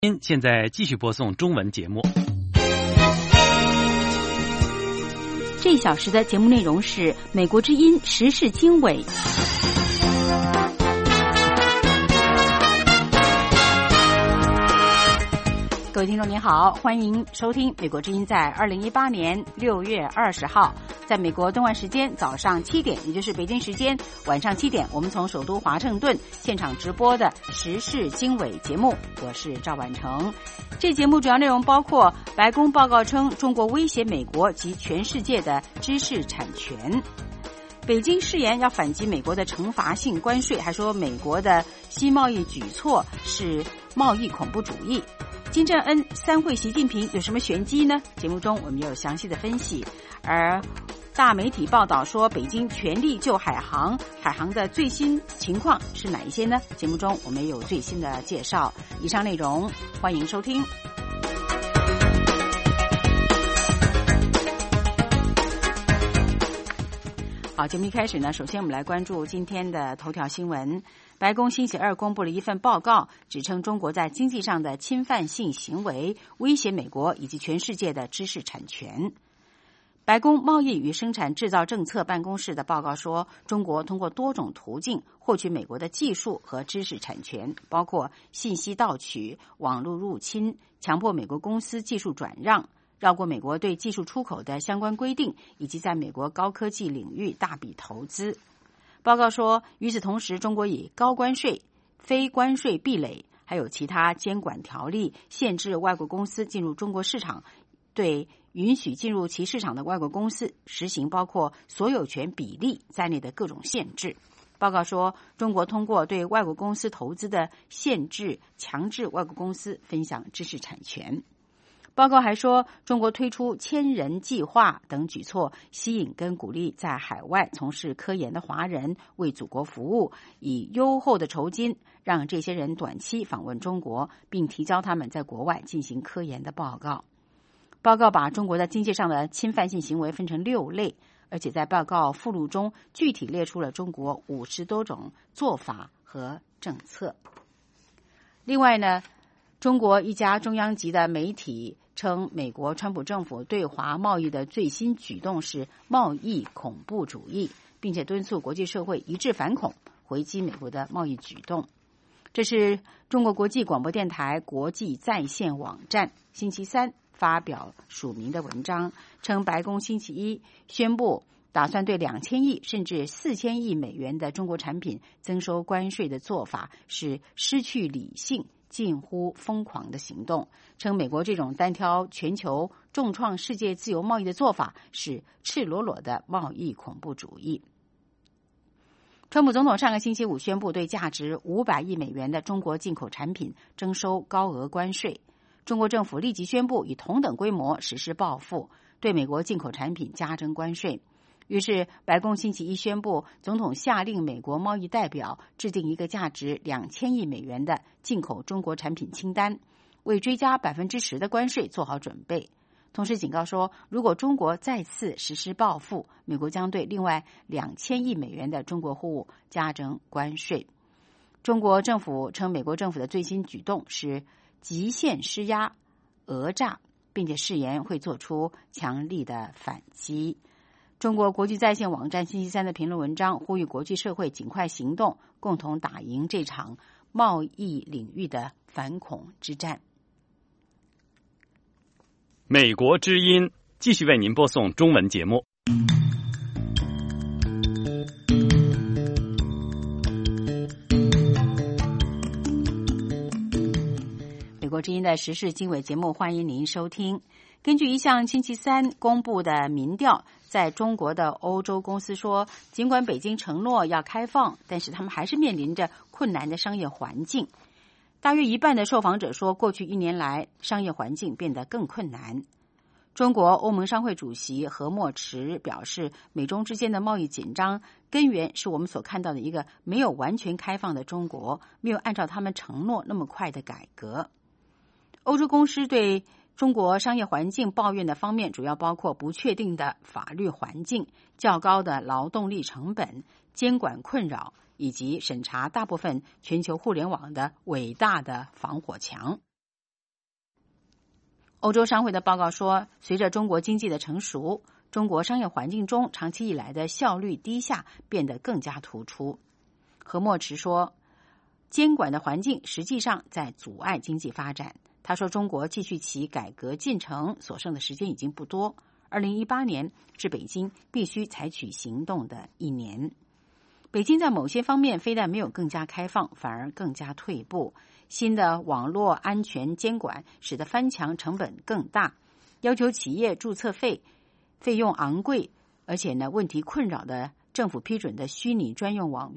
现在继续播送中文节目。 这一小时的节目内容是美国之音时事经纬。各位听众您好，欢迎收听美国之音在2018年6月20号在美国东岸时间早上7点，也就是北京时间晚上7点，我们从首都华盛顿现场直播的时事经纬节目，我是赵婉成。这节目主要内容包括白宫报告称中国威胁美国及全世界的知识产权，北京誓言要反击美国的惩罚性关税，还说美国的新贸易举措是贸易恐怖主义。金正恩三会习近平有什么玄机呢？节目中我们也有详细的分析。而大媒体报道说北京全力救海航的最新情况是哪一些呢？节目中我们也有最新的介绍。以上内容欢迎收听。好，节目一开始呢，首先我们来关注今天的头条新闻。白宫星期二公布了一份报告，指称中国在经济上的侵犯性行为威胁美国以及全世界的知识产权。白宫贸易与生产制造政策办公室的报告说，中国通过多种途径获取美国的技术和知识产权，包括信息盗取、网络入侵、强迫美国公司技术转让、绕过美国对技术出口的相关规定，以及在美国高科技领域大笔投资。报告说，与此同时，中国以高关税、非关税壁垒，还有其他监管条例限制外国公司进入中国市场，对允许进入其市场的外国公司实行包括所有权比例在内的各种限制。报告说，中国通过对外国公司投资的限制，强制外国公司分享知识产权。报告还说，中国推出千人计划等举措，吸引跟鼓励在海外从事科研的华人为祖国服务，以优厚的酬金让这些人短期访问中国，并提交他们在国外进行科研的报告。报告把中国在经济上的侵犯性行为分成6类，而且在报告附录中具体列出了中国50多种做法和政策。另外呢，中国一家中央级的媒体称，美国川普政府对华贸易的最新举动是贸易恐怖主义，并且敦促国际社会一致反恐，回击美国的贸易举动。这是中国国际广播电台国际在线网站星期三发表署名的文章，称白宫星期一宣布打算对2000亿甚至4000亿美元的中国产品征收关税的做法是失去理性、近乎疯狂的行动，称美国这种单挑全球、重创世界自由贸易的做法是赤裸裸的贸易恐怖主义。川普总统上个星期五宣布对价值500亿美元的中国进口产品征收高额关税，中国政府立即宣布以同等规模实施报复，对美国进口产品加征关税。于是白宫星期一宣布，总统下令美国贸易代表制定一个价值2000亿美元的进口中国产品清单，为追加10%的关税做好准备。同时警告说，如果中国再次实施报复，美国将对另外2000亿美元的中国货物加征关税。中国政府称，美国政府的最新举动是极限施压、讹诈，并且誓言会做出强力的反击。中国国际在线网站星期三的评论文章呼吁国际社会尽快行动，共同打赢这场贸易领域的反恐之战。 美国之音继续为您播送中文节目。 美国之音的时事经纬节目，欢迎您收听。根据一项星期三公布的民调，在中国的欧洲公司说，尽管北京承诺要开放，但是他们还是面临着困难的商业环境。大约一半的受访者说，过去1年来商业环境变得更困难。中国欧盟商会主席何墨池表示，美中之间的贸易紧张根源是我们所看到的一个没有完全开放的中国，没有按照他们承诺那么快的改革。欧洲公司对中国商业环境抱怨的方面主要包括不确定的法律环境、较高的劳动力成本、监管困扰，以及审查大部分全球互联网的伟大的防火墙。 欧洲商会的报告说，随着中国经济的成熟，中国商业环境中长期以来的效率低下变得更加突出。何莫池说，监管的环境实际上在阻碍经济发展。他说，中国继续其改革进程所剩的时间已经不多，2018年是北京必须采取行动的一年。北京在某些方面非但没有更加开放，反而更加退步。新的网络安全监管使得翻墙成本更大，要求企业注册费用昂贵，而且问题困扰的政府批准的虚拟专用网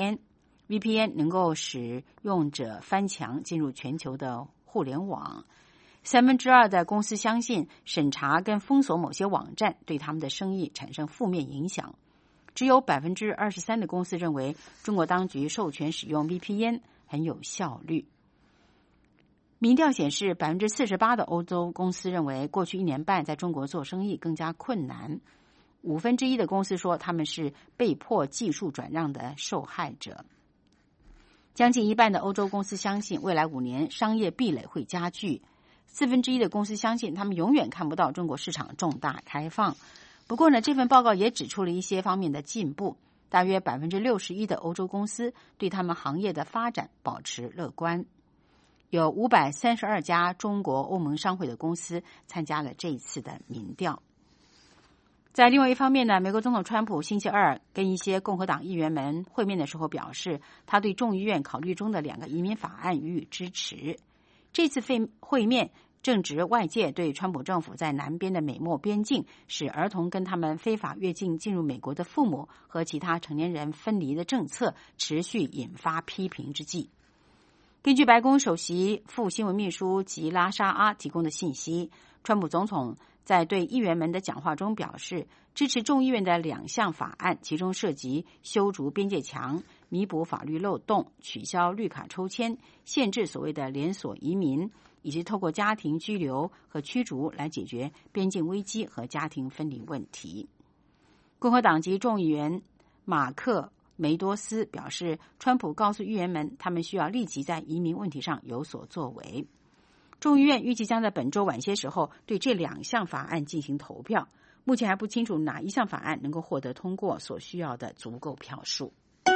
VPN 能够使用者翻墙进入全球的互联网。2/3的公司相信审查跟封锁某些网站对他们的生意产生负面影响。只有 23% 的公司认为中国当局授权使用 VPN 很有效率。民调显示 48% 的欧洲公司认为过去1年半在中国做生意更加困难。1/5的公司说他们是被迫技术转让的受害者。将近一半的欧洲公司相信未来5年商业壁垒会加剧。1/4的公司相信他们永远看不到中国市场重大开放。不过这份报告也指出了一些方面的进步。大约 61% 的欧洲公司对他们行业的发展保持乐观。有532家中国欧盟商会的公司参加了这一次的民调。在另外一方面美国总统川普星期二跟一些共和党议员们会面的时候表示，他对众议院考虑中的2个移民法案予以支持。这次会面正值外界对川普政府在南边的美墨边境使儿童跟他们非法越境进入美国的父母和其他成年人分离的政策持续引发批评之际。根据白宫首席副新闻秘书吉拉沙阿提供的信息，川普总统在对议员们的讲话中表示，支持众议院的2项法案，其中涉及修筑边界墙、弥补法律漏洞、取消绿卡抽签、限制所谓的连锁移民，以及透过家庭居留和驱逐来解决边境危机和家庭分离问题。共和党籍众议员马克梅多斯表示，川普告诉议员们，他们需要立即在移民问题上有所作为。众议院预计将在本周晚些时候对这2项法案进行投票，目前还不清楚哪一项法案能够获得通过所需要的足够票数。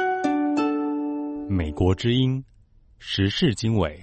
美国之音时事经纬。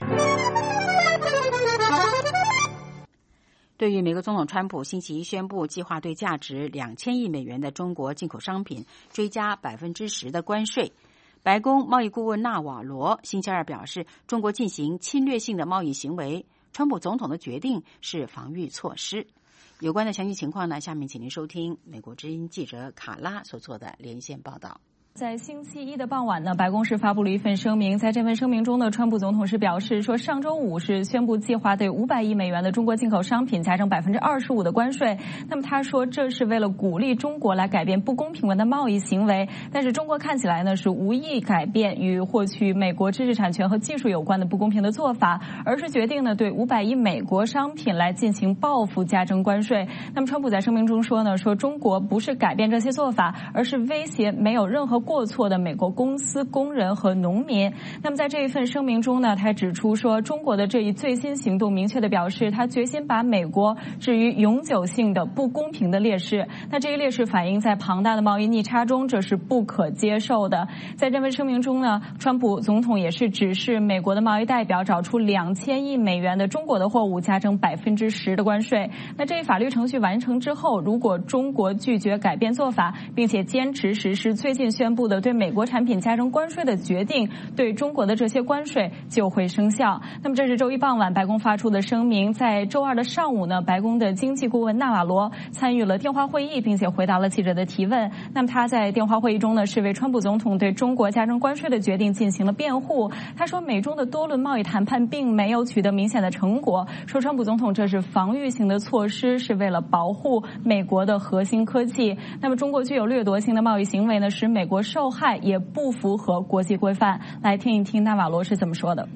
对于美国总统川普星期一宣布计划对价值2000亿美元的中国进口商品追加 10% 的关税，白宫贸易顾问纳瓦罗星期二表示，中国进行侵略性的贸易行为，川普总统的决定是防御措施。有关的详细情况下面请您收听美国之音记者卡拉所做的连线报道。 在星期一的傍晚白宫是发布了一份声明。在这份声明中川普总统是表示说，上周五是宣布计划对500亿美元的中国进口商品加征 25% 的关税。那么他说，这是为了鼓励中国来改变不公平的贸易行为。但是中国看起来是无意改变与获取美国知识产权和技术有关的不公平的做法，而是决定对500亿美国商品来进行报复加征关税。那么川普在声明中说中国不是改变这些做法，而是威胁没有任何过错的美国公司、工人和农民。那么在这一份声明中他指出说，中国的这一最新行动明确地表示，他决心把美国置于永久性的不公平的劣势。那这一劣势反映在庞大的贸易逆差中，这是不可接受的。在这份声明中川普总统也是指示美国的贸易代表找出2000亿美元的中国的货物加征 10% 的关税。那这一法律程序完成之后，如果中国拒绝改变做法，并且坚持实施最近宣布的对美国产品加征关税的决定，对中国的这些关税就会生效。那么这是周一傍晚白宫发出的声明。在周二的上午白宫的经济顾问纳瓦罗参与了电话会议，并且回答了记者的提问。那么他在电话会议中是为川普总统对中国加征关税的决定进行了辩护。他说，美中的多轮贸易谈判并没有取得明显的成果，说川普总统这是防御性的措施，是为了保护美国的核心科技。那么中国具有掠夺性的贸易行为使美国受害，也不符合国际规范。来听一听纳瓦罗是怎么说的。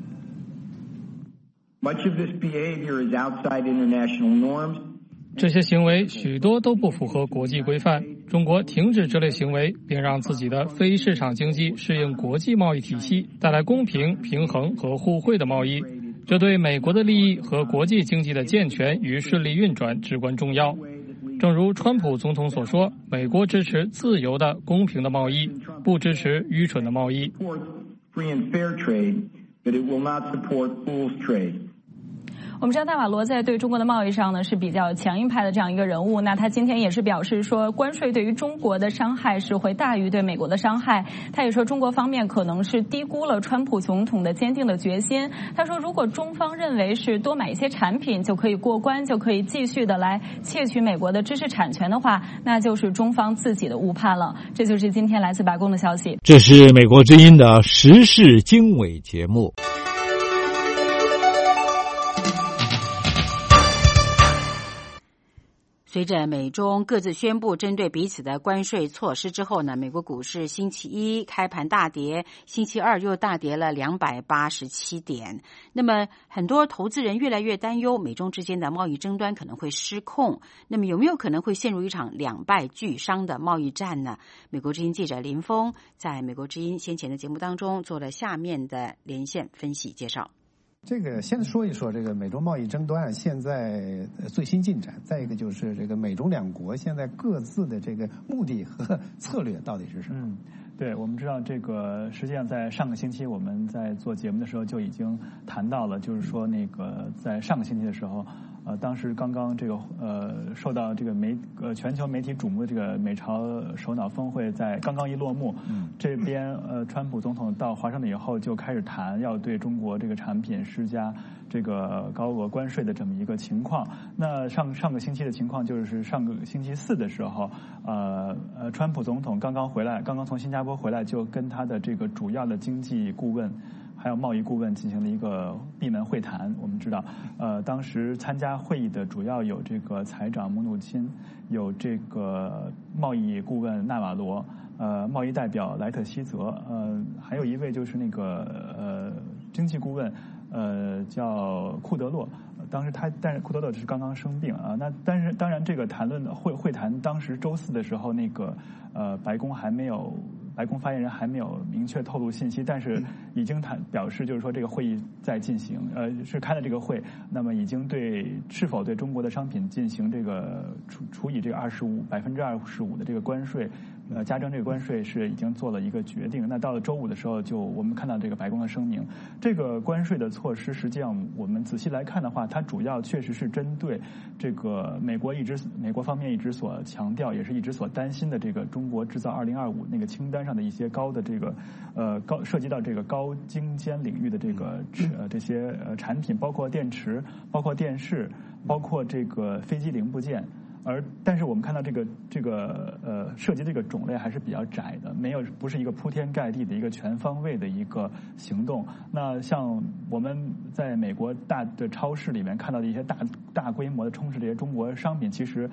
这些行为许多都不符合国际规范。中国停止这类行为，并让自己的非市场经济适应国际贸易体系，带来公平、平衡和互惠的贸易。 这对美国的利益和国际经济的健全与顺利运转至关重要。正如川普总统所说，美国支持自由的、公平的贸易，不支持愚蠢的贸易。 我们知道大马罗在对中国的贸易上呢是比较强硬派的这样一个人物，那他今天也是表示说，关税对于中国的伤害是会大于对美国的伤害。他也说中国方面可能是低估了川普总统的坚定的决心。他说，如果中方认为是多买一些产品就可以过关，就可以继续的来窃取美国的知识产权的话，那就是中方自己的误判了。这就是今天来自白宫的消息。 这是美国之音的时事经纬节目。 随着美中各自宣布针对彼此的关税措施之后呢，美国股市星期一开盘大跌，星期二又大跌了287点。那么很多投资人越来越担忧美中之间的贸易争端可能会失控，那么有没有可能会陷入一场两败俱伤的贸易战呢？美国之音记者林峰在美国之音先前的节目当中做了下面的连线分析介绍。 这个先说一说这个美中贸易争端现在最新进展，再一个就是这个美中两国现在各自的这个目的和策略到底是什么？ 对，我们知道这个实际上在上个星期我们在做节目的时候就已经谈到了，就是说那个在上个星期的时候，当时刚刚这个受到这个全球媒体瞩目的这个美朝首脑峰会在刚刚一落幕，这边川普总统到华盛顿以后就开始谈要对中国这个产品施加这个高额关税的这么一个情况。那上个星期的情况就是上个星期四的时候，川普总统刚刚从新加坡回来，就跟他的这个主要的经济顾问还有贸易顾问进行了一个闭门会谈。我们知道，当时参加会议的主要有这个财长姆努钦，有这个贸易顾问纳瓦罗，贸易代表莱特希泽，还有一位就是那个经济顾问，叫库德洛。但是库德洛是刚刚生病啊。那但是当然这个谈论的会谈，当时周四的时候，那个白宫发言人还没有明确透露信息，但是已经表示就是说这个会议在进行，是开了这个会，那么已经是否对中国的商品进行这个处以这个25%的这个关税，加征这个关税是已经做了一个决定。那到了周五的时候，就我们看到这个白宫的声明，这个关税的措施实际上我们仔细来看的话，它主要确实是针对这个美国方面一直所强调，也是一直所担心的这个中国制造2025那个清单上的一些高的这个涉及到这个高精尖领域的这些产品，包括电池，包括电视，包括这个飞机零部件。但是我们看到这个涉及这个种类还是比较窄的，不是一个铺天盖地的一个全方位的一个行动。那像我们在美国大的超市里面看到的一些大规模的充斥这些中国商品，其实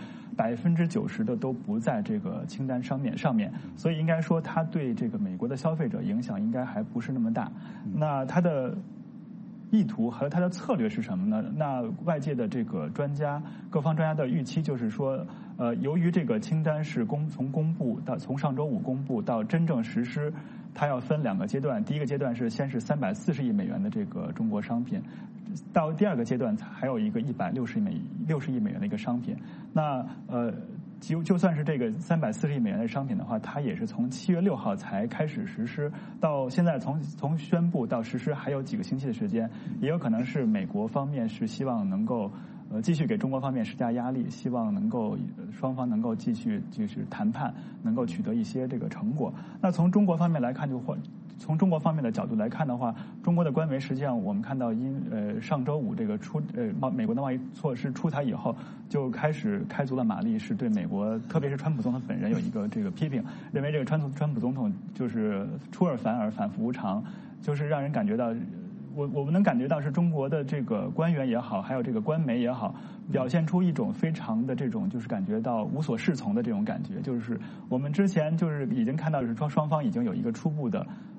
90%的都不在这个清单上面，所以应该说它对这个美国的消费者影响应该还不是那么大。那它的意图和它的策略是什么呢？那外界的这个各方专家的预期就是说，由于这个清单是从上周五公布到真正实施，它要分2个阶段。第一个阶段先是340亿美元的这个中国商品，到第2个阶段还有一个160亿美元的一个商品。那就算是这个340亿美元的商品的话，它也是从7月6号才开始实施，到现在从宣布到实施还有几个星期的时间，也有可能是美国方面是希望能够继续给中国方面施加压力，希望双方能够继续就是谈判，能够取得一些这个成果。那从中国方面来看从中国方面的角度来看的话，中国的官媒实际上我们看到上周五这个美国的贸易措施出台以后，就开始开足了马力，是对美国特别是川普总统本人有一个这个批评，认为这个川普总统就是出尔反尔，反复无常，就是让人感觉到我们能感觉到是中国的这个官员也好，还有这个官媒也好，表现出一种非常的这种就是感觉到无所适从的这种感觉。就是我们之前就是已经看到是双方已经有一个初步的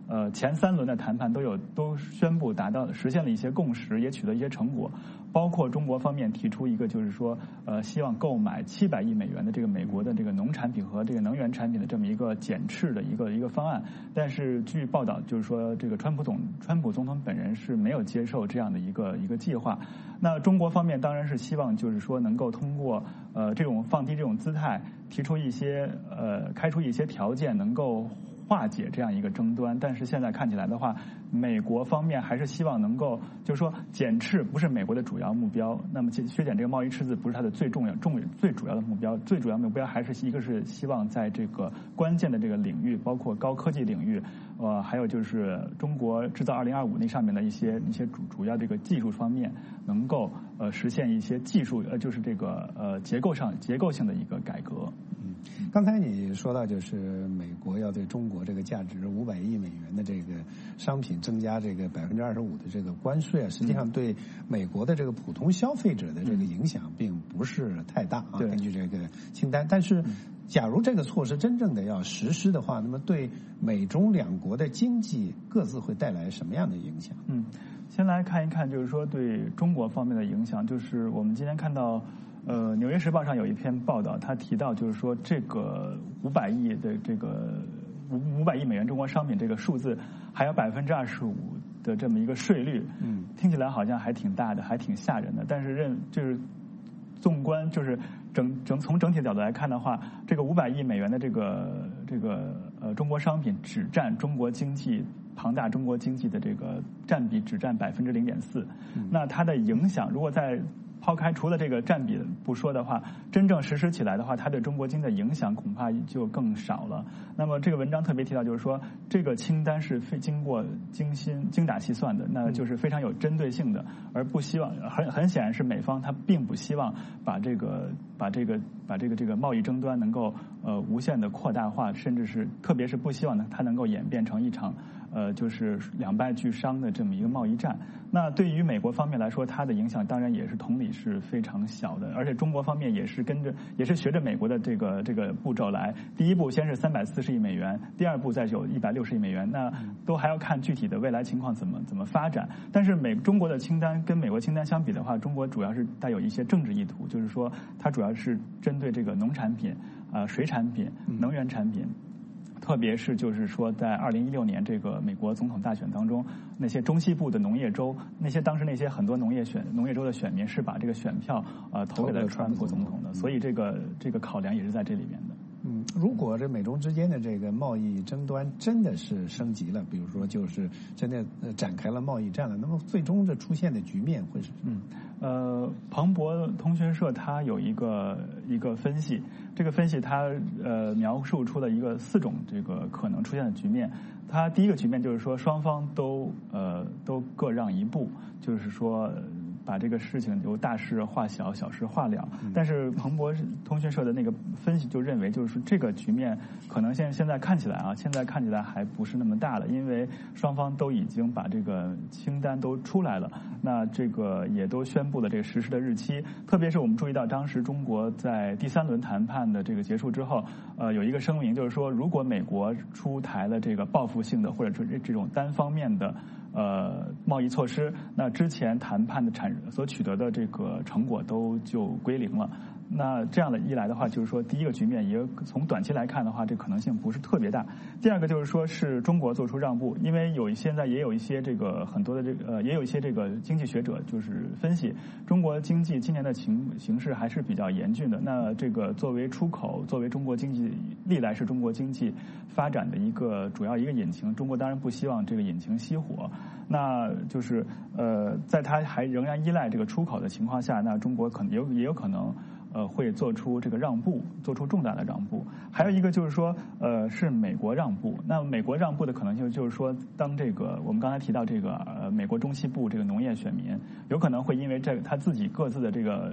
前3轮的谈判都宣布实现了一些共识，也取得一些成果。包括中国方面提出一个，就是说，希望购买700亿美元的这个美国的这个农产品和这个能源产品的这么一个减斥的一个方案。但是据报道，就是说这个川普总统本人是没有接受这样的一个计划。那中国方面当然是希望，就是说能够通过这种放低这种姿态，提出一些开出一些条件，能够化解这样一个争端。但是现在看起来的话，美国方面还是希望能够，就是说减斥不是美国的主要目标，那么削减这个贸易赤字不是它的最主要的目标，最主要目标还是一个是希望在这个关键的这个领域，包括高科技领域，还有就是中国制造2025那上面的一些主要这个技术方面，能够实现一些技术就是这个结构性的一个改革。 刚才你说到，就是美国要对中国这个价值500亿美元的这个商品增加这个25%的这个关税啊，实际上对美国的这个普通消费者的这个影响并不是太大啊。根据这个清单，但是假如这个措施真正的要实施的话，那么对美中两国的经济各自会带来什么样的影响？ 先来看一看，就是说对中国方面的影响，就是我们今天看到。纽约时报上有一篇报道，他提到就是说这个500亿的这个500亿美元中国商品这个数字，还有25%的这么一个税率，听起来好像还挺大的，还挺吓人的。但是就是纵观就是从整体的角度来看的话，这个500亿美元的这个中国商品只占中国经济庞大中国经济的这个占比只占0.4%，那它的影响如果在抛开除了这个占比不说的话，真正实施起来的话，它对中国经济的影响恐怕就更少了。那么这个文章特别提到，就是说这个清单是经过精打细算的，那就是非常有针对性的，而不希望很显然是美方他并不希望把这个贸易争端能够无限的扩大化，甚至是特别是不希望它能够演变成一场就是两败俱伤的这么一个贸易战。那对于美国方面来说，它的影响当然也是同理是非常小的，而且中国方面也是学着美国的这个步骤来。第一步先是340亿美元，第二步再有160亿美元，那都还要看具体的未来情况怎么发展。但是中国的清单跟美国清单相比的话，中国主要是带有一些政治意图，就是说它主要是针对这个农产品、水产品、能源产品。特别是就是说，在2016年这个美国总统大选当中，那些中西部的农业州，当时那些很多农业州的选民是把这个选票投给了川普总统的，所以这个考量也是在这里面的。 如果这美中之间的这个贸易争端真的是升级了，比如说就是真的展开了贸易战了，那么最终这出现的局面会是什么？ 彭博通讯社它有一个分析，这个分析它描述出了4种这个可能出现的局面。它第一个局面就是说双方都各让一步，就是说把这个事情由大事化小，小事化了。但是彭博通讯社的那个分析就认为，就是这个局面可能现在看起来还不是那么大了，因为双方都已经把这个清单都出来了，那这个也都宣布了这个实施的日期。特别是我们注意到，当时中国在第3轮谈判的这个结束之后，有一个声明，就是说如果美国出台了这个报复性的或者是这种单方面的贸易措施，那之前谈判的所取得的这个成果就归零了。那这样的一来的话，就是说第一个局面也从短期来看的话，这可能性不是特别大。第二个就是说是中国做出让步，因为现在也有一些这个很多的也有一些这个经济学者就是分析中国经济今年的形势还是比较严峻的。那这个作为出口，作为中国经济历来是中国经济发展的主要一个引擎，中国当然不希望这个引擎熄火。那就是在它还仍然依赖这个出口的情况下，那中国也有可能会做出这个让步，做出重大的让步。还有一个就是说，是美国让步。那美国让步的可能性就是说，当这个我们刚才提到这个美国中西部这个农业选民，有可能会因为他自己各自的这个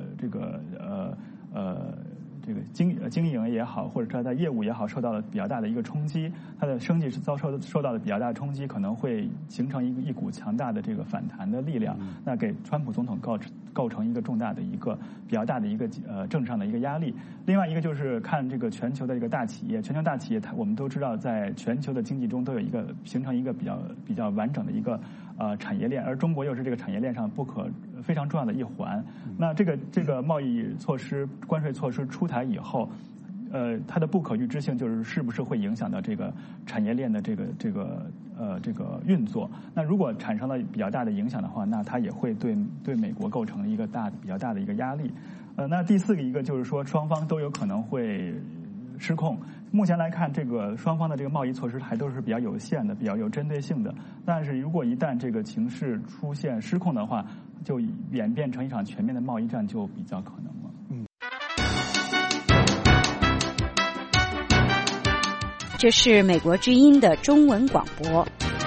经营也好，或者说他业务也好，受到了比较大的一个冲击，他的生计是受到了比较大的冲击，可能会形成一股强大的这个反弹的力量，那给川普总统构成一个重大的比较大的一个政治上的一个压力。另外一个就是看这个全球的一个大企业，全球大企业我们都知道，在全球的经济中都有形成一个比较完整的一个产业链，而中国又是这个产业链上非常重要的一环。那这个贸易措施、关税措施出台以后，它的不可预知性是不是会影响到这个产业链的这个运作？那如果产生了比较大的影响的话，那它也会对美国构成一个比较大的一个压力。那第四个一个就是说，双方都有可能会失控。目前来看，这个双方的这个贸易措施还都是比较有限的、比较有针对性的。但是如果一旦这个情势出现失控的话，就演变成一场全面的贸易战，就比较可能了。 这是美国之音的中文广播。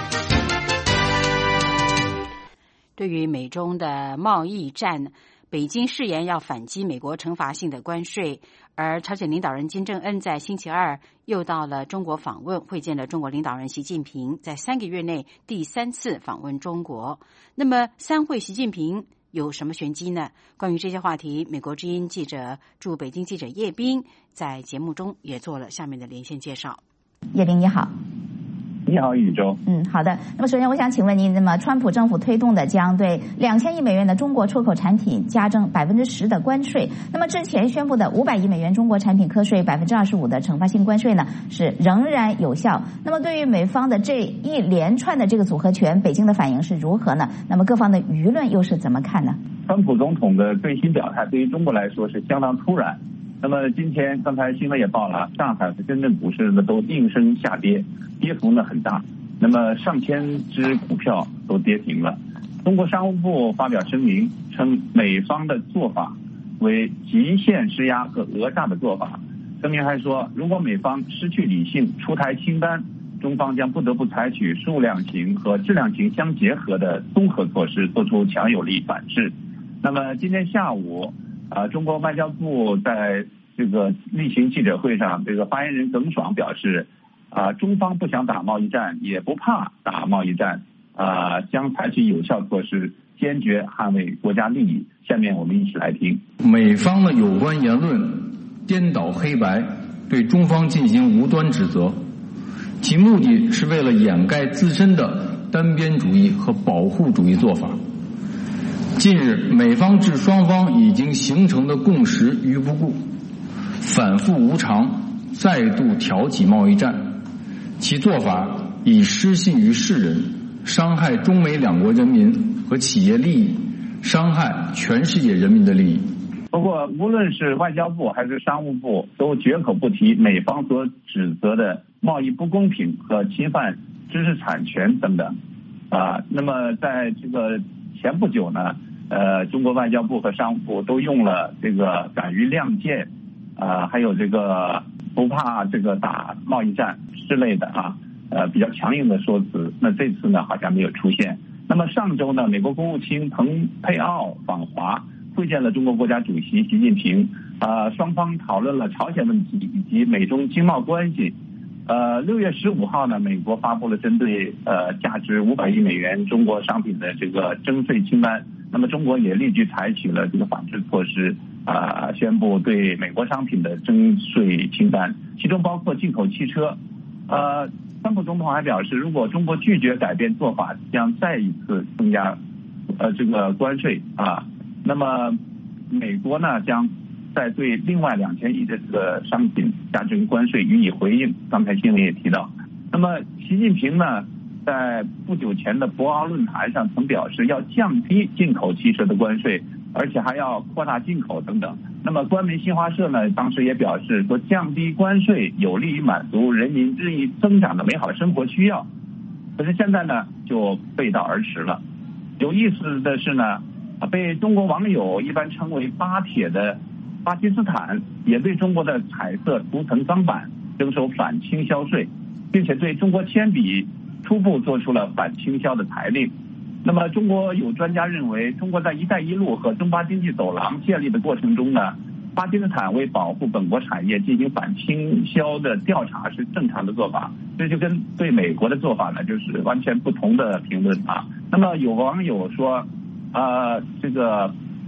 对于美中的贸易战，北京誓言要反击美国惩罚性的关税，而朝鲜领导人金正恩在星期二又到了中国访问，会见了中国领导人习近平，在3个月内第3次访问中国。那么3会习近平有什么玄机呢？关于这些话题，美国之音记者驻北京记者叶斌在节目中也做了下面的连线介绍。 叶斌你好。 你好，宇宙。 好的。那么首先我想请问您，那么川普政府推动的将对2000亿美元的中国出口产品加征10%的关税，那么之前宣布的500亿美元中国产品课税25%的惩罚性关税呢，是仍然有效。那么对于美方的这一连串的这个组合拳，北京的反应是如何呢？那么各方的舆论又是怎么看呢？ 川普总统的最新表态对于中国来说是相当突然。那么今天刚才新闻也报了，上海和深圳股市呢都应声下跌，跌幅呢很大，那么上千只股票都跌停了。中国商务部发表声明称，美方的做法为极限施压和讹诈的做法。声明还说，如果美方失去理性出台清单，中方将不得不采取数量型和质量型相结合的综合措施，做出强有力反制。那么今天下午中国外交部在这个例行记者会上，这个发言人耿爽表示，中方不想打贸易战，也不怕打贸易战，将采取有效措施，坚决捍卫国家利益。下面我们一起来听。 美方的有关言论颠倒黑白，对中方进行无端指责，其目的是为了掩盖自身的单边主义和保护主义做法。近日，美方置双方已经形成的共识于不顾，反复无常，再度挑起贸易战，其做法已失信于世人，伤害中美两国人民和企业利益，伤害全世界人民的利益。 不过无论是外交部还是商务部都绝口不提美方所指责的贸易不公平和侵犯知识产权等等。那么在这个前不久呢，中国外交部和商务部都用了这个敢于亮剑，还有这个不怕这个打贸易战之类的比较强硬的说辞。那这次呢好像没有出现。那么上周呢，美国国务卿蓬佩奥访华，会见了中国国家主席习近平，双方讨论了朝鲜问题以及美中经贸关系。6月15号呢，美国发布了针对价值500亿美元中国商品的这个征税清单。那么中国也立即采取了这个反制措施，宣布对美国商品的征税清单，其中包括进口汽车。川普总统还表示，如果中国拒绝改变做法，将再一次增加这个关税那么美国呢将在对另外2000亿的这个商品加征关税予以回应。刚才新闻也提到。那么习近平呢在不久前的博鳌论坛上曾表示要降低进口汽车的关税，而且还要扩大进口等等。那么官媒新华社呢当时也表示说，降低关税有利于满足人民日益增长的美好生活需要。可是现在呢就背道而驰了。有意思的是呢，被中国网友一般称为巴铁的巴基斯坦也对中国的彩色涂层钢板征收反倾销税，并且对中国铅笔初步做出了反倾销的裁令。那么中国有专家认为，中国在一带一路和中巴经济走廊建立的过程中呢，巴基斯坦为保护本国产业进行反倾销的调查是正常的做法，这就跟对美国的做法呢就是完全不同的评论那么有网友说这个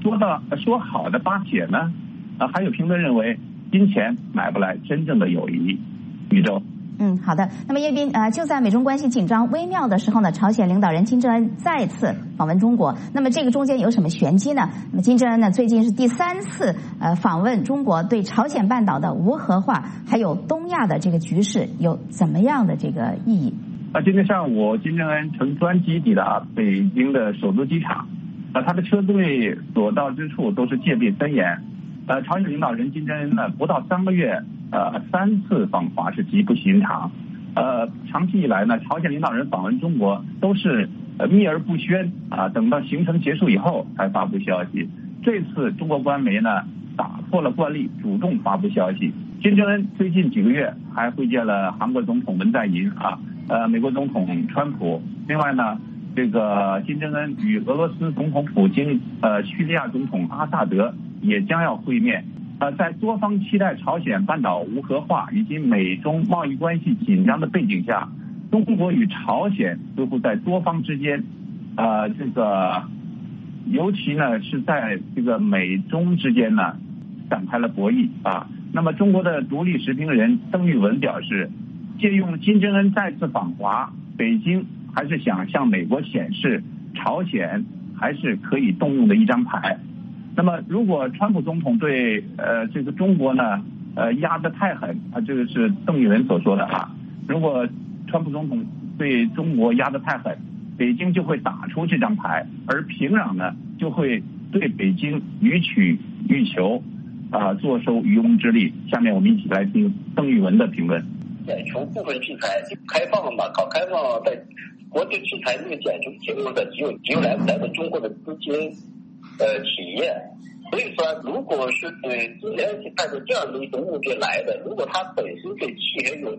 说好的巴铁呢？还有评论认为，金钱买不来真正的友谊。宇宙。 好的。那么叶斌，就在美中关系紧张微妙的时候呢，朝鲜领导人金正恩再次访问中国。那么这个中间有什么玄机呢？那么金正恩呢，最近是第3次访问中国，对朝鲜半岛的无核化还有东亚的这个局势有怎么样的这个意义？ 今天上午，金正恩乘专机抵达北京的首都机场，他的车队所到之处都是戒备森严。朝鲜领导人金正恩呢，不到3个月，3次访华是极不寻常。长期以来呢，朝鲜领导人访问中国都是秘而不宣等到行程结束以后才发布消息。这次中国官媒呢打破了惯例，主动发布消息。金正恩最近几个月还会见了韩国总统文在寅美国总统川普。另外呢，这个金正恩与俄罗斯总统普京、叙利亚总统阿萨德也将要会面。在多方期待朝鲜半岛无核化以及美中贸易关系紧张的背景下，中国与朝鲜似乎在多方之间，尤其呢是在这个美中之间呢展开了博弈那么中国的独立时评人邓玉文表示，借用金正恩再次访华，北京还是想向美国显示朝鲜还是可以动用的一张牌。那么如果川普总统对这个中国呢压得太狠这个是邓玉文所说的如果川普总统对中国压得太狠，北京就会打出这张牌，而平壤呢就会对北京予取予求坐收渔翁之利。下面我们一起来听邓玉文的评论。 解除部分制裁，开放吧，搞开放，在国际制裁这个解除情况的只有来自中国的资金企业。所以说，如果是今年是带着这样的一种目的来的，如果它本身对气核有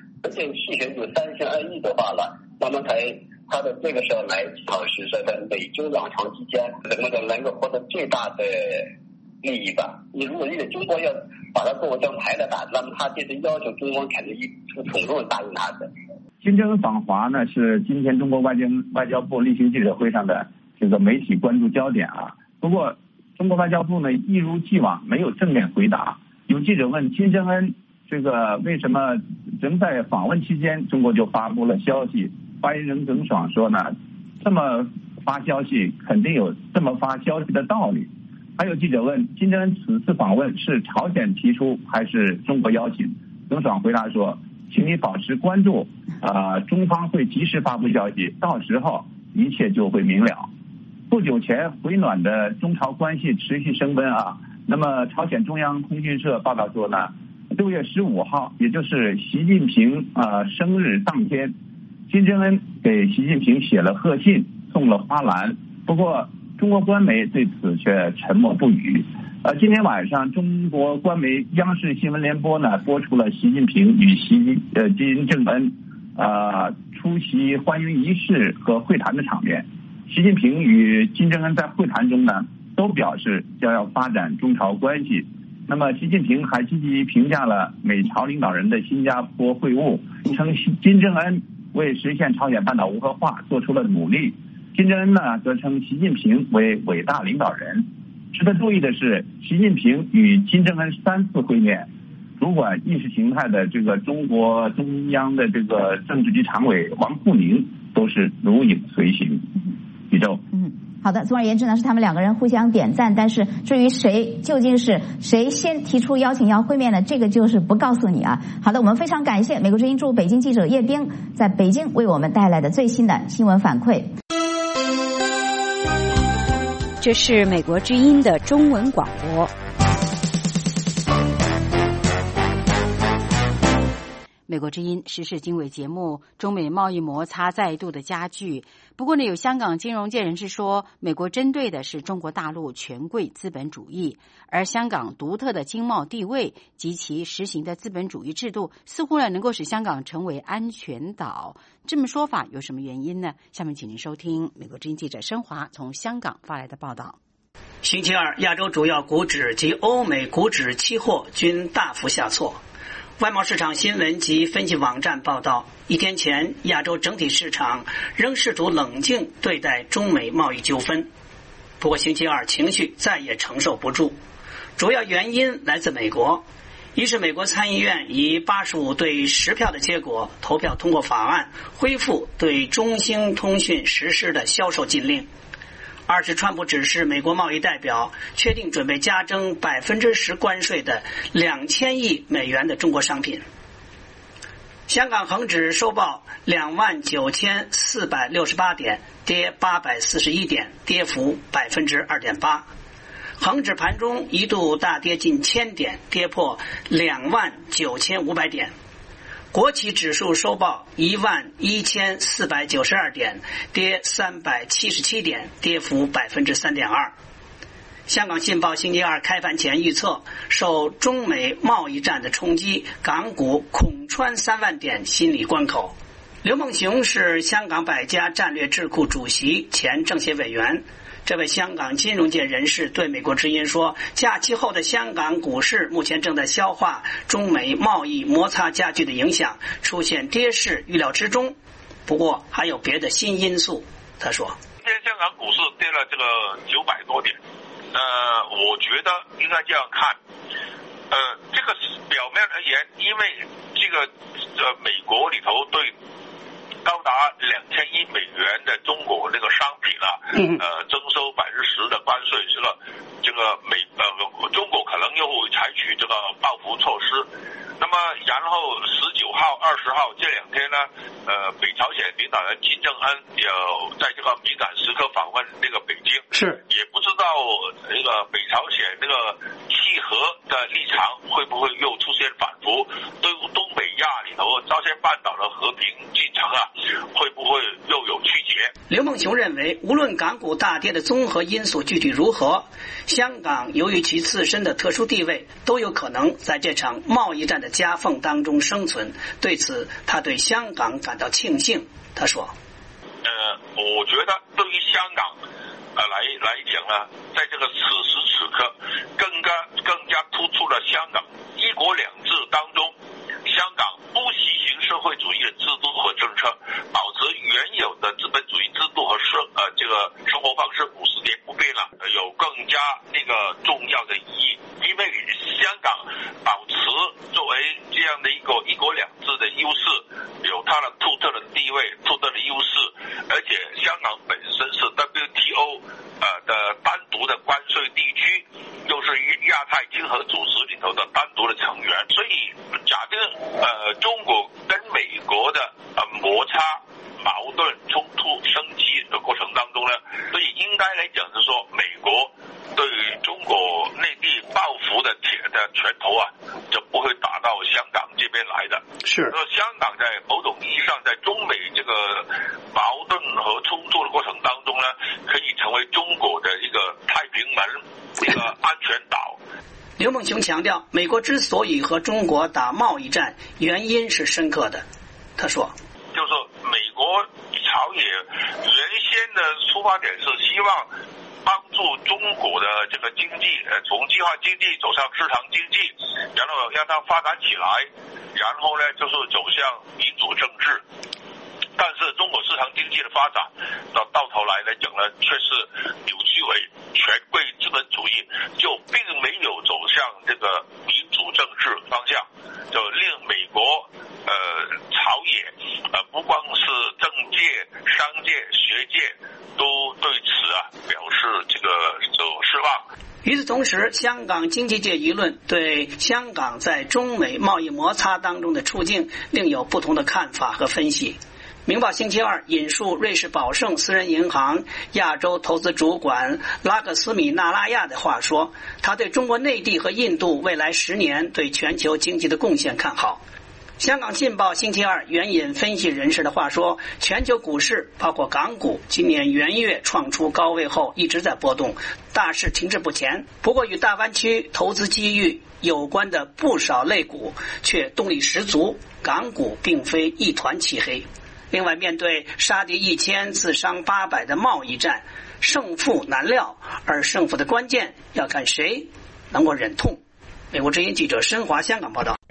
3000亿的话了，那么它的这个时候来讲是说在美中两强之间能够获得最大的利益吧。你如果中国要把它作为张牌来打，那么他这是要求中方肯定从中答应他的。 金正恩访华呢，是今天中国外交部例行记者会上的这个媒体关注焦点不过中国外交部呢一如既往没有正面回答。有记者问金正恩这个为什么仍在访问期间中国就发布了消息，发言人耿爽说呢，这么发消息肯定有这么发消息的道理。还有记者问金正恩此次访问是朝鲜提出还是中国邀请，耿爽回答说，请你保持关注中方会及时发布消息，到时候一切就会明了。不久前回暖的中朝关系持续升温那么朝鲜中央通讯社报道说呢，6月15号也就是习近平生日当天，金正恩给习近平写了贺信，送了花篮。不过中国官媒对此却沉默不语。今天晚上中国官媒央视新闻联播呢播出了习近平与金正恩出席欢迎仪式和会谈的场面。习近平与金正恩在会谈中呢都表示将要发展中朝关系。那么习近平还积极评价了美朝领导人的新加坡会晤，称金正恩为实现朝鲜半岛无核化做出了努力。金正恩呢则称习近平为伟大领导人。值得注意的是，习近平与金正恩3次会面，主管意识形态的这个中国中央的这个政治局常委王沪宁都是如影随形。宇宙。 好的，总而言之呢，是他们2个人互相点赞，但是至于究竟是谁先提出邀请要会面呢，这个就是不告诉你好的，我们非常感谢美国之音驻北京记者叶冰在北京为我们带来的最新的新闻反馈。 这是美国之音的中文广播。美国之音时事经纬节目，中美贸易摩擦再度的加剧。不过呢，有香港金融界人士说，美国针对的是中国大陆权贵资本主义，而香港独特的经贸地位及其实行的资本主义制度，似乎能够使香港成为安全岛。这么说法有什么原因呢？下面请您收听美国之音记者申华从香港发来的报道。 星期二，亚洲主要股指及欧美股指期货均大幅下挫。外贸市场新闻及分析网站报道，一天前，亚洲整体市场仍试图冷静对待中美贸易纠纷。 不过星期二情绪再也承受不住，主要原因来自美国。一是美国参议院以85对10票的结果投票通过法案，恢复对中兴通讯实施的销售禁令；二是川普指示美国贸易代表确定准备加征10%关税的2000亿美元的中国商品。香港恒指收报29468点，跌841点，跌幅2.8%。恒指盘中一度大跌近1000点，跌破29500点。国企指数收报11492点，跌377点，跌幅3.2%。香港信报星期二开盘前预测，受中美贸易战的冲击，港股恐穿3万点心理关口。刘梦熊是香港百家战略智库主席、前政协委员。这位香港金融界人士对美国之音说，假期后的香港股市目前正在消化中美贸易摩擦加剧的影响，出现跌势预料之中，不过还有别的新因素。他说， 今天香港股市跌了这个900多点，我觉得应该这样看，这个表面而言，因为这个美国里头对高达2000亿美元的中国那个商品征收10%的关税，这个中国可能又会采取这个报复措施。那么然后19号、20号这2天呢，北朝鲜领导人金正恩有在这个敏感时刻访问那个北京， 是也不知道那个北朝鲜那个契合的立场会不会又出现反复，对东北亚里头朝鲜半岛的和平进程会不会又有曲解？ 刘梦熊认为，无论港股大跌的综合因素具体如何，香港由于其自身的特殊地位，都有可能在这场贸易战的夹缝当中生存。对此，他对香港感到庆幸。他说： 我觉得对于香港来讲呢，在这个此时此刻，更加突出了香港一国两制当中，香港不喜行社会主义的制度和政策，保持原有的资本主义制度和这个生活方式50年不变了，有更加重要的意义。因为香港保持作为这样的一个一国两制的优势，有它的独特的地位、独特的优势，而且香港本身是 WTO 的单独的关税地区，又是亚太经合组织里头的单独的成员，所以假定中国跟美国的摩擦、矛盾、冲突升级的过程当中呢，所以应该来讲是说，美国对中国内地报复的拳头就不会打到香港这边来的。 是， 香港在某种意义上，在中美这个矛盾和冲突的过程当中呢，可以成为中国的一个太平门，一个安全岛。 刘梦熊强调，美国之所以和中国打贸易战，原因是深刻的。他说， 就是美国朝野原先的出发点是希望帮助中国的这个经济从计划经济走向市场经济，然后让它发展起来，然后呢就是走向民主政治。但是中国市场经济的发展到头来来讲呢，却是扭曲为权贵资本主义，就并没有走向这个民主政治方向，就令美国朝野不光是政界、商界、学界都对此表示这个失望。 与此同时，香港经济界舆论对香港在中美贸易摩擦当中的处境另有不同的看法和分析。明报星期二引述瑞士宝盛私人银行亚洲投资主管拉克斯米纳拉亚的话说，他对中国内地和印度未来10年对全球经济的贡献看好。香港信报星期二援引分析人士的话说，全球股市包括港股今年元月创出高位后一直在波动，大势停滞不前。不过与大湾区投资机遇有关的不少类股却动力十足，港股并非一团漆黑。另外，面对杀敌1000自伤800的贸易战，胜负难料，而胜负的关键要看谁能够忍痛。美国之音记者申华香港报道。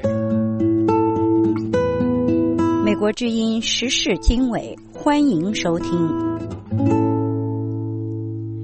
美国之音时事经纬，欢迎收听。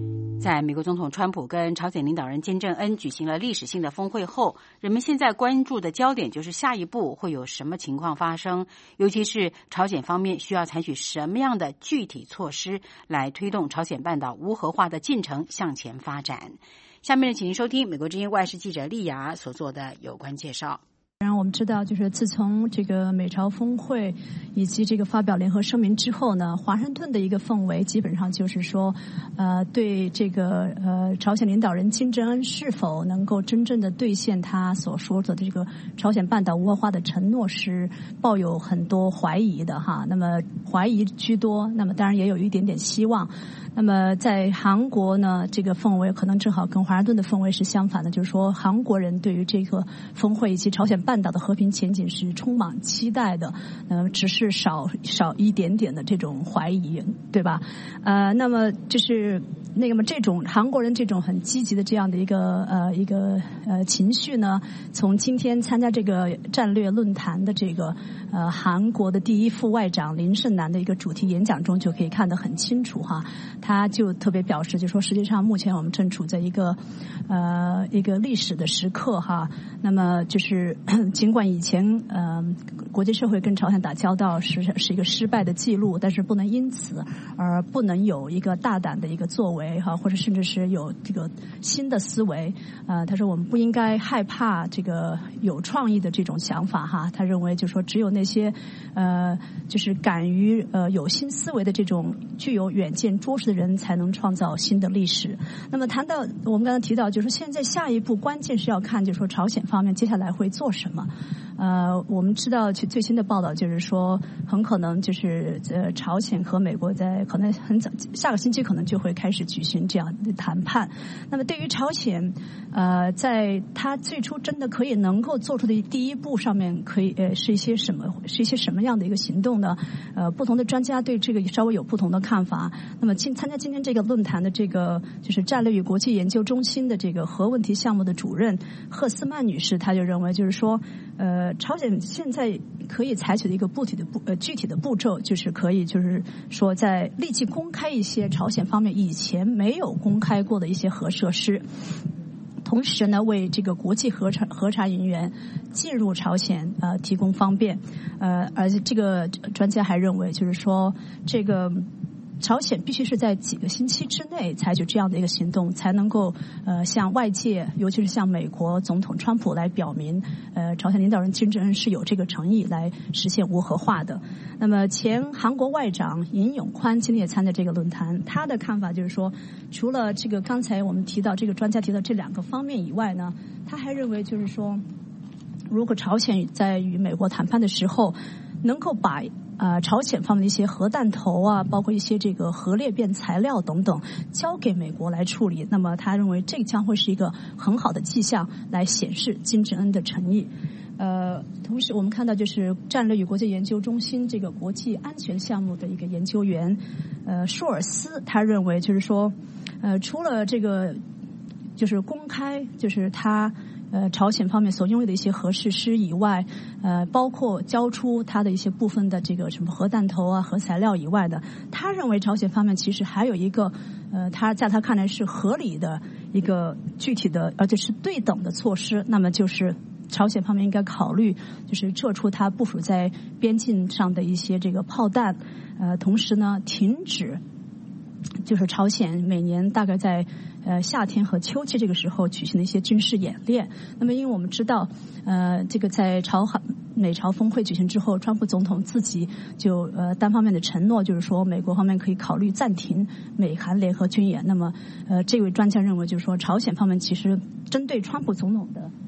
在美国总统川普跟朝鲜领导人金正恩举行了历史性的峰会后，人们现在关注的焦点就是下一步会有什么情况发生，尤其是朝鲜方面需要采取什么样的具体措施来推动朝鲜半岛无核化的进程向前发展。下面请您收听美国之音外事记者丽雅所做的有关介绍。 然后我们知道，就是自从这个美朝峰会以及这个发表联合声明之后呢，华盛顿的一个氛围基本上就是说，对这个朝鲜领导人金正恩是否能够真正的兑现他所说的这个朝鲜半岛无核化的承诺是抱有很多怀疑的哈。那么怀疑居多，那么当然也有一点点希望。那么在韩国呢，这个氛围可能正好跟华盛顿的氛围是相反的，就是说韩国人对于这个峰会以及朝鲜半岛的和平前景是充满期待的，只是少一点点的这种怀疑，对吧？那么就是那么这种韩国人这种很积极的这样的一个情绪呢，从今天参加这个战略论坛的这个韩国的第一副外长林胜男的一个主题演讲中就可以看得很清楚哈。他就特别表示，就说实际上目前我们正处在一个历史的时刻哈。那么就是尽管以前国际社会跟朝鲜打交道是一个失败的记录，但是不能因此而不能有一个大胆的一个作为哈，或者甚至是有这个新的思维。他说我们不应该害怕这个有创意的这种想法哈。他认为就说只有那些就是敢于有新思维的这种具有远见卓识的人才能创造新的历史。那么谈到我们刚才提到，就是现在下一步关键是要看，就是说朝鲜方面接下来会做什么。我们知道最新的报道就是说，很可能就是朝鲜和美国在可能很早下个星期可能就会开始举行这样的谈判。那么对于朝鲜，在他最初真的可以能够做出的第一步上面，可以是一些什么样的一个行动呢？不同的专家对这个稍微有不同的看法。那么参加今天这个论坛的这个就是战略与国际研究中心的这个核问题项目的主任赫斯曼女士，她就认为就是说，朝鲜现在可以采取的一个具体的步骤，就是可以就是说在立即公开一些朝鲜方面以前没有公开过的一些核设施。同时呢，为这个国际核查人员进入朝鲜提供方便。而且这个专家还认为，就是说这个朝鲜必须是在几个星期之内采取这样的一个行动，才能够向外界，尤其是向美国总统川普来表明，朝鲜领导人金正恩是有这个诚意来实现无核化的。那么前韩国外长尹永宽今天也参加这个论坛，他的看法就是说，除了这个刚才我们提到这个专家提到这两个方面以外呢，他还认为就是说，如果朝鲜在与美国谈判的时候能够把朝鲜方面的一些核弹头啊，包括一些这个核裂变材料等等交给美国来处理，那么他认为这将会是一个很好的迹象，来显示金正恩的诚意。同时我们看到就是战略与国际研究中心这个国际安全项目的一个研究员舒尔斯，他认为就是说除了这个就是公开就是他朝鲜方面所拥有的一些核设施以外，包括交出他的一些部分的这个什么核弹头啊、核材料以外的，他认为朝鲜方面其实还有一个他在他看来是合理的一个具体的而且是对等的措施，那么就是朝鲜方面应该考虑就是撤出他部署在边境上的一些这个炮弹，同时呢停止就是朝鲜每年大概在夏天和秋季这个时候举行的一些军事演练。那么因为我们知道这个在美朝峰会举行之后，川普总统自己就单方面的承诺，就是说美国方面可以考虑暂停美韩联合军演。那么这位专家认为就是说朝鲜方面其实针对川普总统的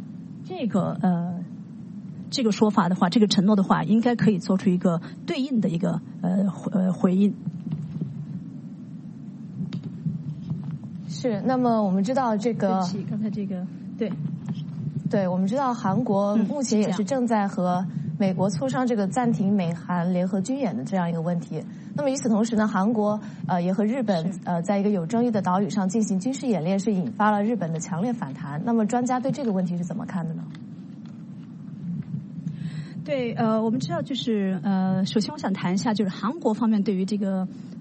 这个说法的话，这个承诺的话，应该可以做出一个对应的一个回应。 是，那么我们知道这个， 刚才这个， 对，我们知道韩国目前也是正在和美国磋商这个暂停美韩联合军演的这样一个问题。那么与此同时呢，韩国也和日本在一个有争议的岛屿上进行军事演练，是引发了日本的强烈反弹。那么专家对这个问题是怎么看的呢？ 对，我们知道就是首先我想谈一下，就是韩国方面对于这个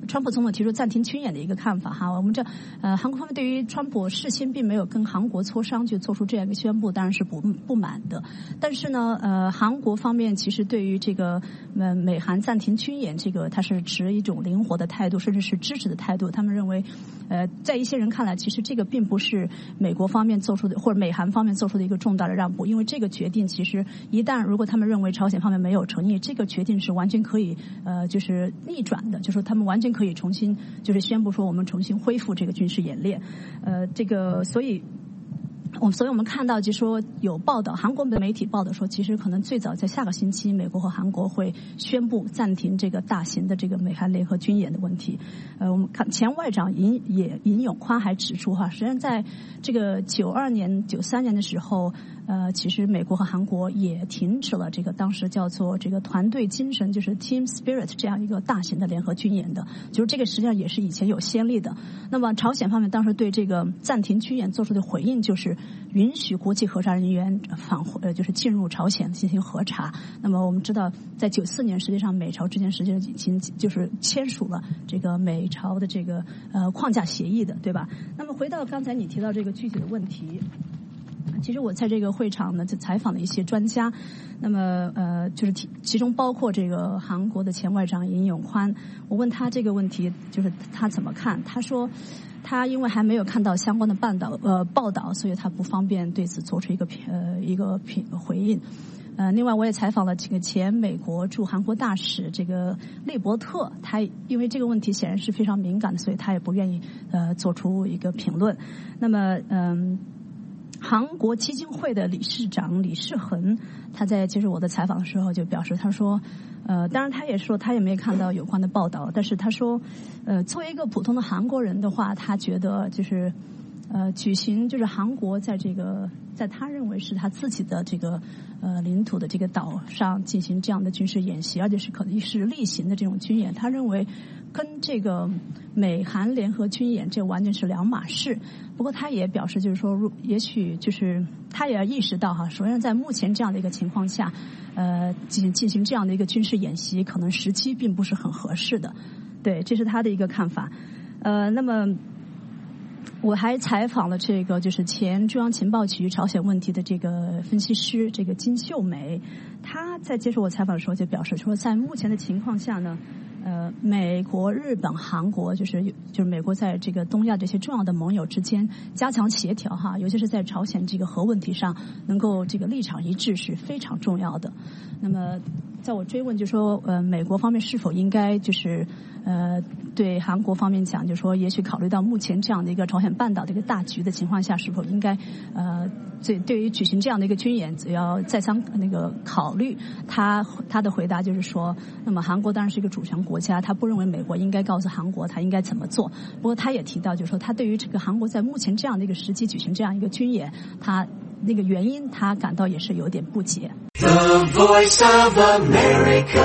川普总统提出暂停军演的一个看法哈。我们韩国方面对于川普事先并没有跟韩国磋商就做出这样一个宣布，当然是不满的。但是呢，韩国方面其实对于这个美韩暂停军演这个，它是持一种灵活的态度，甚至是支持的态度。他们认为，在一些人看来，其实这个并不是美国方面做出的，或者美韩方面做出的一个重大的让步，因为这个决定其实一旦如果他们认为朝鲜方面没有诚意，这个决定是完全可以就是逆转的，就是他们完全可以重新就是宣布说我们重新恢复这个军事演练，这个所以我们看到，就说有报道，韩国的媒体报道说，其实可能最早在下个星期，美国和韩国会宣布暂停这个大型的这个美韩联合军演的问题。我们看前外长尹永宽还指出哈，实际上在这个92年、93年的时候，其实美国和韩国也停止了这个当时叫做这个团队精神，就是 Team Spirit 这样一个大型的联合军演的，就是这个实际上也是以前有先例的。那么朝鲜方面当时对这个暂停军演做出的回应就是允许国际核查人员就是进入朝鲜进行核查。那么我们知道，在94年，实际上美朝之间实际上已经就是签署了这个美朝的这个框架协议的，对吧？那么回到刚才你提到这个具体的问题。其实我在这个会场呢，就采访了一些专家，那么就是其中包括这个韩国的前外长尹永宽，我问他这个问题，就是他怎么看？他说，他因为还没有看到相关的报道，所以他不方便对此做出一个回应。另外我也采访了这个前美国驻韩国大使这个利伯特，他因为这个问题显然是非常敏感的，所以他也不愿意做出一个评论。那么韩国基金会的理事长李世恒，他在接受我的采访的时候就表示，他说，当然他也说他也没看到有关的报道，但是他说，作为一个普通的韩国人的话，他觉得就是举行就是韩国在这个在他认为是他自己的这个领土的这个岛上进行这样的军事演习，而且是可能是例行的这种军演，他认为跟这个美韩联合军演这完全是两码事。不过他也表示，就是说，也许就是他也要意识到哈，首先在目前这样的一个情况下，进行这样的一个军事演习，可能时机并不是很合适的。对，这是他的一个看法。那么我还采访了这个就是前中央情报局朝鲜问题的这个分析师这个金秀美，他在接受我采访的时候就表示说，在目前的情况下呢，美国、日本、韩国就是美国在这个东亚这些重要的盟友之间加强协调哈，尤其是在朝鲜这个核问题上能够这个立场一致是非常重要的。那么在我追问就说美国方面是否应该就是对韩国方面讲，就说也许考虑到目前这样的一个朝鲜半岛的一个大局的情况下，是否应该对于举行这样的一个军演只要再三那个考虑。他的回答就是说，那么韩国当然是一个主权国家，他不认为美国应该告诉韩国他应该怎么做。不过他也提到，就是说他对于这个韩国在目前这样的一个时机举行这样一个军演，他那个原因他感到也是有点不解。 The Voice of America，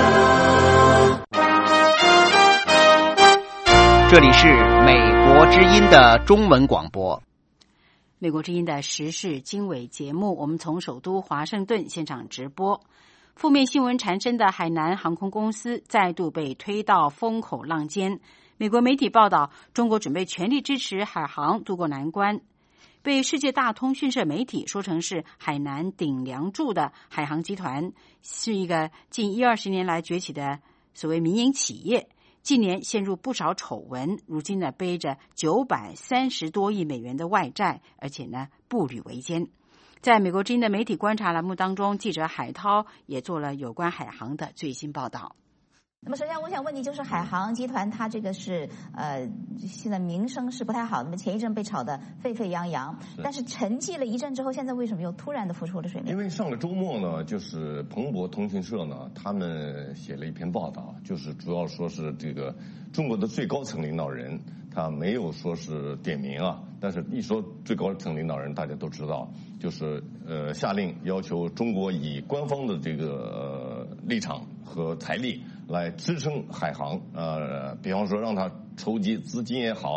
这里是美国之音的中文广播。 美国之音的时事经纬节目，我们从首都华盛顿现场直播。负面新闻缠身的海南航空公司再度被推到风口浪尖。美国媒体报道，中国准备全力支持海航渡过难关。被世界大通讯社媒体说成是海南顶梁柱的海航集团，是一个近10-20年来崛起的所谓民营企业，近年陷入不少丑闻，如今呢背着930多亿美元的外债，而且呢步履维艰。在美国之音的媒体观察栏目当中，记者海涛也做了有关海航的最新报道。 那么首先我想问你，就是海航集团它这个是现在名声是不太好，那么前一阵被炒得沸沸扬扬，但是沉寂了一阵之后，现在为什么又突然的浮出了水面？ 因为上个周末呢，就是彭博通讯社呢，他们写了一篇报道，就是主要说是这个中国的最高层领导人，他没有说是点名啊，但是一说最高层领导人，大家都知道，就是下令要求中国以官方的这个立场和财力来支撑海航，比方说让他筹集资金也好，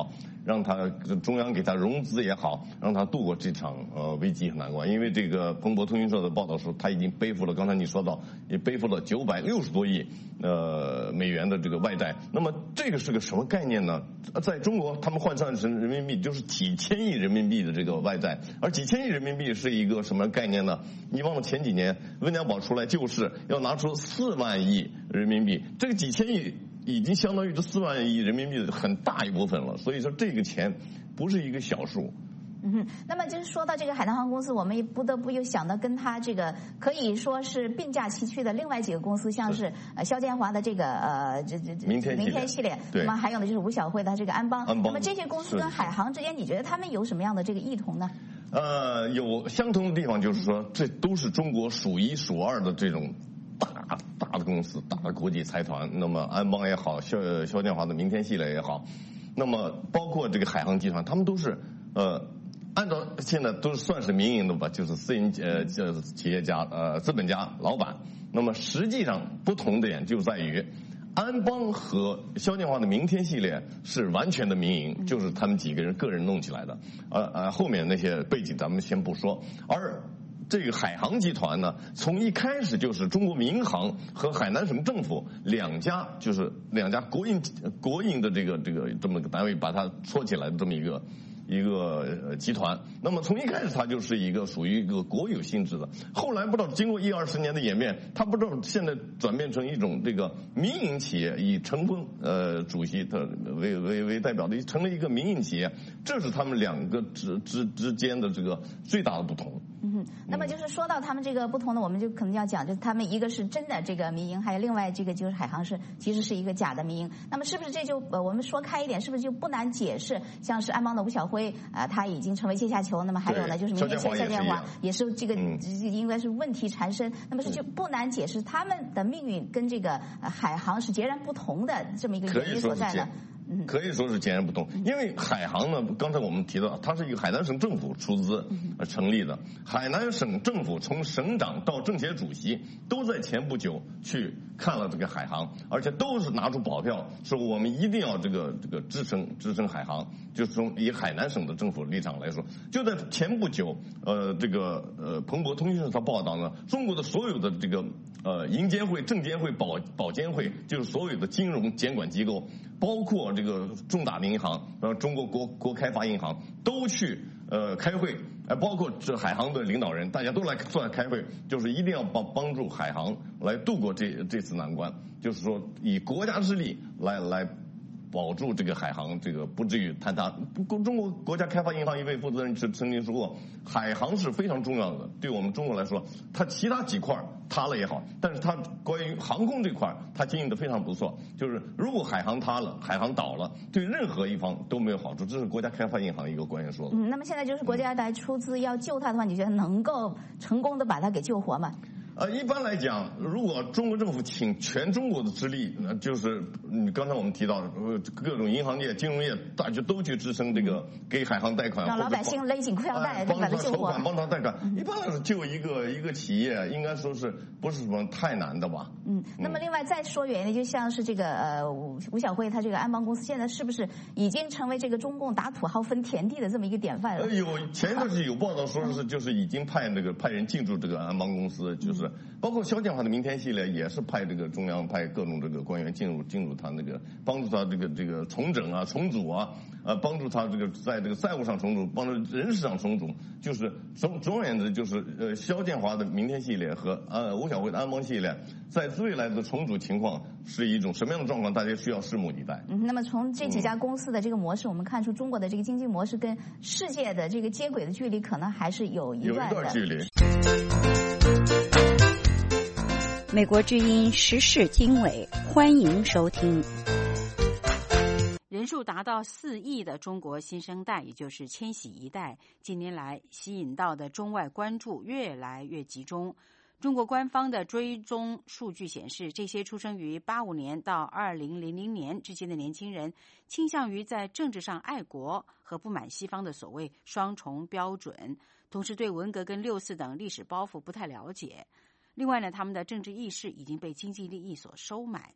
让他中央给他融资也好，让他度过这场危机和难关。因为这个彭博通讯社的报道说，他已经背负了刚才你说到，也背负了960多亿美元的这个外债。那么这个是个什么概念呢？在中国，他们换算成人民币就是几千亿人民币的这个外债，而几千亿人民币是一个什么概念呢？你忘了前几年温家宝出来就是要拿出4万亿人民币，这个几千亿已经相当于这4万亿人民币的很大一部分了，所以说这个钱不是一个小数。 那么就是说到这个海南航空公司，我们也不得不又想到跟它这个可以说是并驾齐驱的另外几个公司，像是肖建华的这个明天系列，那么还有呢就是吴晓慧的这个安邦。那么这些公司跟海航之间，你觉得他们有什么样的这个异同呢？ 有相同的地方，就是说这都是中国数1数2的这种大的公司，大的国际财团。那么安邦也好，肖建华的明天系列也好，那么包括这个海航集团，他们都是按照现在都算是民营的吧，就是私营企业家资本家老板。那么实际上不同点就在于，安邦和肖建华的明天系列是完全的民营，就是他们几个人个人弄起来的。后面那些背景咱们先不说。而这个海航集团呢，从一开始就是中国民航和海南省政府两家国营的这么个单位把它撮起来的这么一个集团。那么从一开始它就是一个属于一个国有性质的，后来不知道经过10-20年的演变，它不知道现在转变成一种这个民营企业，以陈峰主席他为代表的成了一个民营企业，这是他们两个之间的这个最大的不同。 那么就是说到他们这个不同的，我们就可能要讲，就是他们一个是真的这个民营，还有另外这个就是海航其实是一个假的民营。那么是不是这就我们说开一点，是不是就不难解释？像是安邦的吴晓辉他已经成为阶下囚，那么还有呢就是明天肖建华也是这个应该是问题缠身，那么是就不难解释他们的命运跟这个海航是截然不同的这么一个原因所在呢？ 可以说是截然不同，因为海航呢，刚才我们提到，它是一个海南省政府出资成立的。海南省政府从省长到政协主席都在前不久去看了这个海航，而且都是拿出保票说我们一定要这个支撑海航。就是从以海南省的政府立场来说，就在前不久，彭博通讯社他报道呢，中国的所有的这个银监会、证监会、保监会，就是所有的金融监管机构，包括这个重大的银行，中国国开发银行都去开会，包括这海航的领导人，大家都来开会，就是一定要帮助海航来度过这次难关，就是说以国家之力来保住这个海航，这个不至于坍塌。中国国家开发银行一位负责人曾经说过，海航是非常重要的，对我们中国来说，它其他几块塌了也好，但是它关于航空这块，它经营的非常不错。就是如果海航塌了，海航倒了，对任何一方都没有好处，这是国家开发银行一个官员说的。 那么现在就是国家来出资要救它的话，你觉得能够成功的把它给救活吗？ 一般来讲，如果中国政府倾全中国的之力，就是刚才我们提到各种银行业、金融业，大家都去支撑这个给海航贷款， 让老百姓勒紧裤腰带，把它救活。 帮他贷款，一般来说救一个企业，应该说是不是什么太难的吧？ 那么另外再说远一点，就像是这个吴晓辉他这个安邦公司，现在是不是已经成为这个中共打土豪分田地的这么一个典范了？ 前一段时间有报道说是就是已经派人进驻这个安邦公司，就是包括肖建华的明天系列也是派这个中央派各种这个官员进入他那个帮助他这个重整啊、重组啊，帮助他这个在这个债务上重组，帮助人事上重组，就是总而言之就是肖建华的明天系列和吴晓辉的安邦系列在未来的重组情况是一种什么样的状况，大家需要拭目以待。 那么从这几家公司的这个模式，我们看出中国的这个经济模式跟世界的这个接轨的距离可能还是有一段距离。 美国之音时事经纬，欢迎收听。人数达到4亿的中国新生代，也就是千禧一代，近年来吸引到的中外关注越来越集中。中国官方的追踪数据显示，这些出生于85年到2000年之间的年轻人，倾向于在政治上爱国和不满西方的所谓双重标准，同时对文革跟64等历史包袱不太了解。另外呢，他们的政治意识已经被经济利益所收买。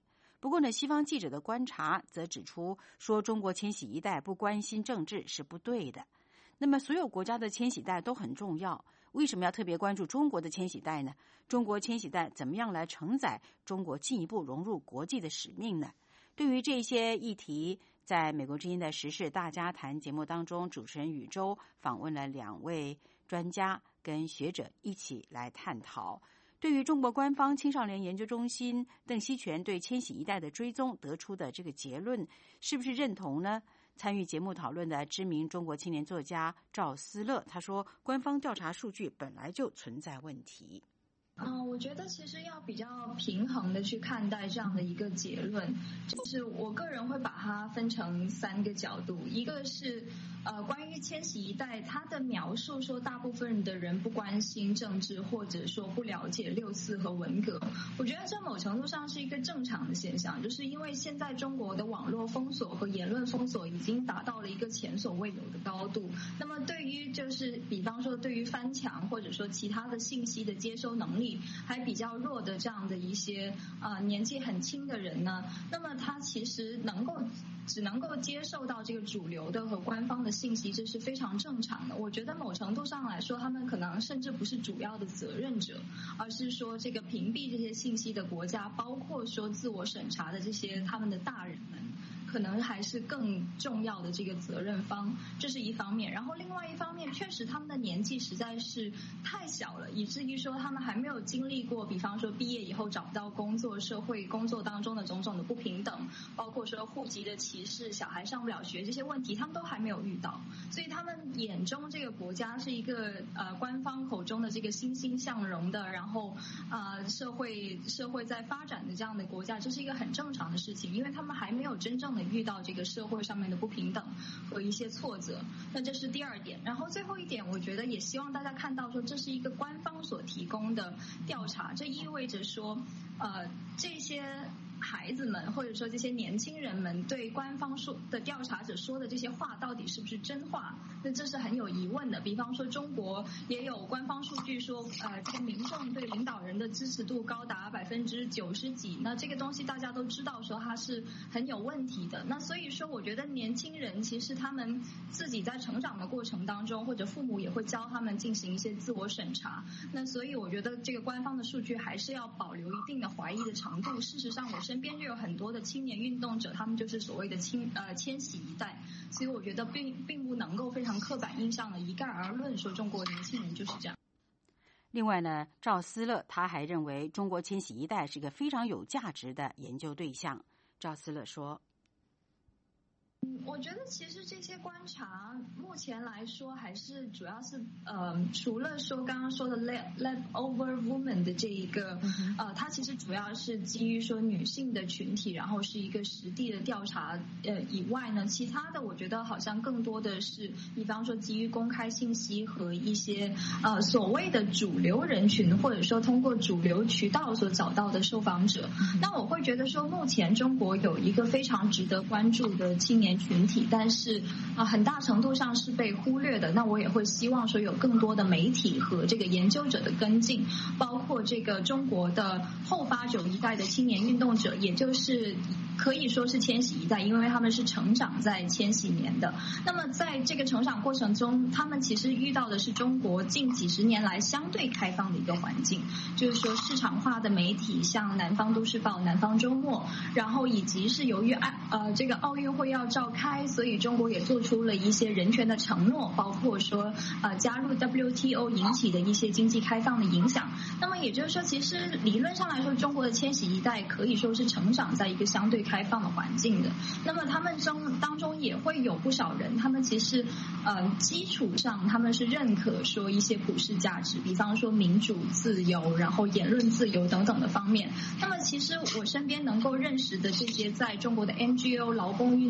不过呢，西方记者的观察则指出，说中国千禧一代不关心政治是不对的。那么，所有国家的千禧代都很重要，为什么要特别关注中国的千禧代呢？中国千禧代怎么样来承载中国进一步融入国际的使命呢？对于这些议题，在美国之音的时事大家谈节目当中，主持人宇宙访问了2位专家跟学者一起来探讨。对于中国官方青少年研究中心邓锡全对千禧一代的追踪得出的这个结论，是不是认同呢？参与节目讨论的知名中国青年作家赵思乐他说，官方调查数据本来就存在问题。 我觉得其实要比较平衡的去看待这样的一个结论，就是我个人会把它分成3个角度。一个是关于千禧一代，他的描述说大部分的人不关心政治，或者说不了解6·4和文革。我觉得这某程度上是一个正常的现象，就是因为现在中国的网络封锁和言论封锁已经达到了一个前所未有的高度。那么对于就是比方说对于翻墙或者说其他的信息的接收能力还比较弱的这样的一些年纪很轻的人呢，那么他其实只能够接受到这个主流的和官方的信息，这是非常正常的。我觉得某程度上来说，他们可能甚至不是主要的责任者，而是说这个屏蔽这些信息的国家，包括说自我审查的这些他们的大人们，可能还是更重要的这个责任方，这是一方面。然后另外一方面，确实他们的年纪实在是太小了，以至于说他们还没有经历过比方说毕业以后找不到工作，社会工作当中的种种的不平等，包括说户籍的歧视，小孩上不了学，这些问题他们都还没有遇到。所以他们眼中这个国家是一个官方口中的这个欣欣向荣的，然后社会在发展的这样的国家，这是一个很正常的事情，因为他们还没有真正的遇到这个社会上面的不平等和一些挫折。那这是第2点。然后最后一点，我觉得也希望大家看到说，这是一个官方所提供的调查，这意味着说这些孩子们或者说这些年轻人们对官方说的调查者说的这些话到底是不是真话，那这是很有疑问的。比方说中国也有官方数据说这个民众对领导人的支持度高达90%几，那这个东西大家都知道说它是很有问题的。那所以说我觉得年轻人其实他们自己在成长的过程当中，或者父母也会教他们进行一些自我审查，那所以我觉得这个官方的数据还是要保留一定的怀疑的程度。事实上我身边就有很多的青年运动者，他们就是所谓的千禧一代，所以我觉得并不能够非常刻板印象的一概而论说中国年轻人就是这样。 另外呢，赵思乐他还认为中国千禧一代是一个非常有价值的研究对象。赵思乐说， 我觉得其实这些观察目前来说还是主要是除了说刚刚说的 leftover woman 的这一个它其实主要是基于说女性的群体，然后是一个实地的调查以外呢，其他的我觉得好像更多的是比方说基于公开信息和一些所谓的主流人群，或者说通过主流渠道所找到的受访者。那我会觉得说目前中国有一个非常值得关注的青年群体，但是很大程度上是被忽略的。那我也会希望说有更多的媒体和这个研究者的跟进，包括这个中国的后89一代的青年运动者，也就是可以说是千禧一代，因为他们是成长在千禧年的。那么在这个成长过程中，他们其实遇到的是中国近几十年来相对开放的一个环境，就是说市场化的媒体，像南方都市报、南方周末，然后以及是由于这个奥运会要召开，所以中国也做出了一些人权的承诺，包括说加入 WTO 引起的一些经济开放的影响。那么也就是说，其实理论上来说，中国的千禧一代可以说是成长在一个相对开放的环境的。那么他们当中也会有不少人，他们其实基础上他们是认可说一些普世价值，比方说民主自由，然后言论自由等等的方面。那么其实我身边能够认识的这些在中国的 NGO 劳工运动、性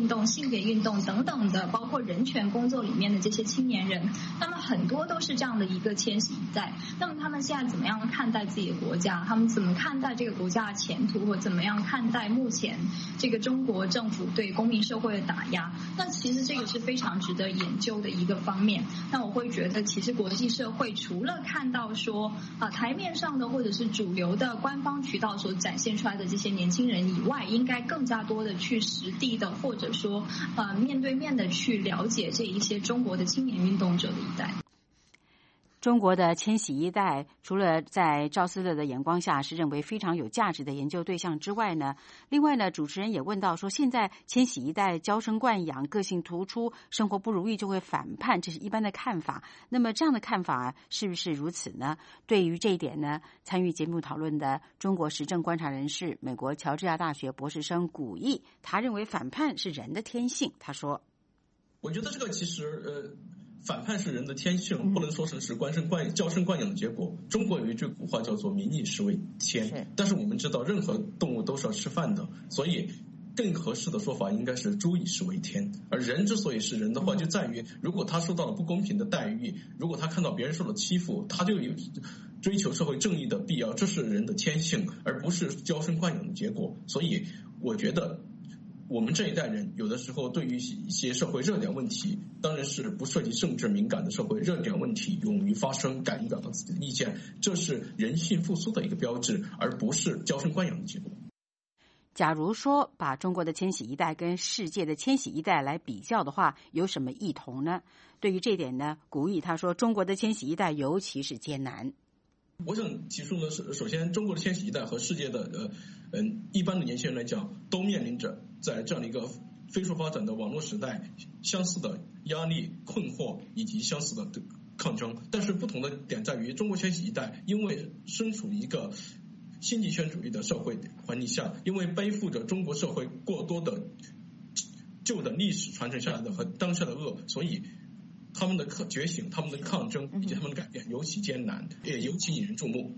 性别运动等等的，包括人权工作里面的这些青年人，他们很多都是这样的一个千禧一代。那么他们现在怎么样看待自己的国家？他们怎么看待这个国家的前途，或怎么样看待目前这个中国政府对公民社会的打压？那其实这个是非常值得研究的一个方面。那我会觉得，其实国际社会除了看到说台面上的或者是主流的官方渠道所展现出来的这些年轻人以外，应该更加多的去实地的，或者说面对面的去了解这一些中国的青年运动者的一代。 中国的千禧一代，除了在赵思乐的眼光下是认为非常有价值的研究对象之外呢，另外呢，主持人也问到说，现在千禧一代娇生惯养、个性突出、生活不如意就会反叛，这是一般的看法。那么这样的看法是不是如此呢？对于这一点呢，参与节目讨论的中国时政观察人士、美国乔治亚大学博士生古毅，他认为反叛是人的天性。他说：“ 我觉得这个其实反叛是人的天性，不能说成是娇生惯养的结果。中国有一句古话叫做民以食为天，但是我们知道任何动物都是要吃饭的，所以更合适的说法应该是猪以食为天。而人之所以是人的话，就在于如果他受到了不公平的待遇，如果他看到别人受了欺负，他就有追求社会正义的必要，这是人的天性，而不是娇生惯养的结果。所以我觉得我们这一代人有的时候对于一些社会热点问题，当然是不涉及政治敏感的社会热点问题，勇于发声，敢于表达自己的意见，这是人性复苏的一个标志，而不是娇生惯养的结果。 假如说把中国的千禧一代跟世界的千禧一代来比较的话，有什么异同呢？对于这点呢，古毅他说，中国的千禧一代尤其是艰难。 我想提出的是，首先中国的千禧一代和世界的一般的年轻人来讲，都面临着在这样的一个飞速发展的网络时代相似的压力、困惑以及相似的抗争。但是不同的点在于，中国千禧一代因为身处一个新极权主义的社会环境下，因为背负着中国社会过多的旧的历史传承下来的和当下的恶，所以他们的觉醒、他们的抗争以及他们的改变尤其艰难，也尤其引人注目。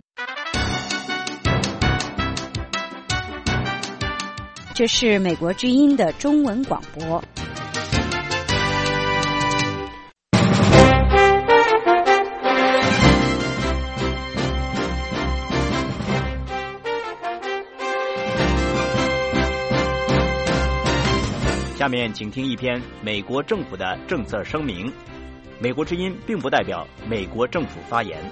这是美国之音的中文广播。 下面请听一篇美国政府的政策声明。美国之音并不代表美国政府发言。